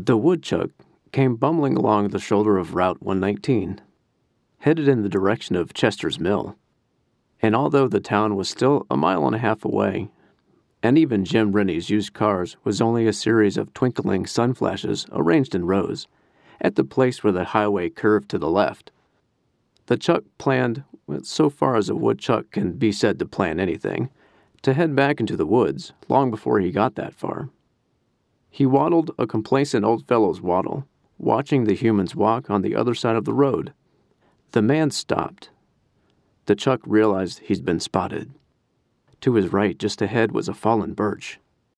The woodchuck came bumbling along the shoulder of Route 119, headed in the direction of Chester's Mill. And although the town was still a mile and a half away, and even Jim Rennie's used cars was only a series of twinkling sun flashes arranged in rows, at the place where the highway curved to the left, the Chuck planned, so far as a woodchuck can be said to plan anything, to head back into the woods long before he got that far. He waddled a complacent old fellow's waddle, watching the humans walk on the other side of the road. The man stopped. The Chuck realized he'd been spotted. To his right, just ahead, was a fallen birch.